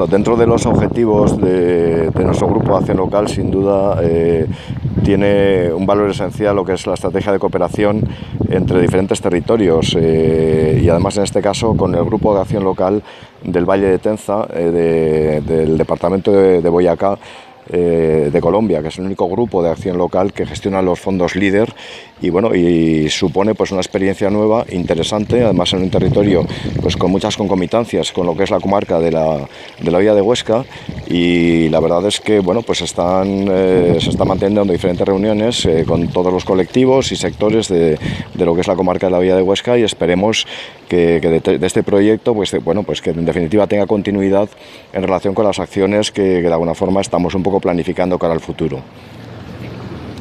Bueno, dentro de los objetivos de nuestro grupo de acción local, sin duda, tiene un valor esencial lo que es la estrategia de cooperación entre diferentes territorios y además en este caso con el grupo de acción local del Valle de Tenza, del departamento de Boyacá, de Colombia, que es el único grupo de acción local que gestiona los fondos LEADER y bueno, y supone pues una experiencia nueva, interesante, además en un territorio pues con muchas concomitancias con lo que es la comarca de la Bahía de Huesca, y la verdad es que bueno, pues se están manteniendo diferentes reuniones con todos los colectivos y sectores de lo que es la comarca de la Bahía de Huesca, y esperemos que de este proyecto pues bueno, pues que en definitiva tenga continuidad en relación con las acciones que de alguna forma estamos un poco planificando cara al futuro.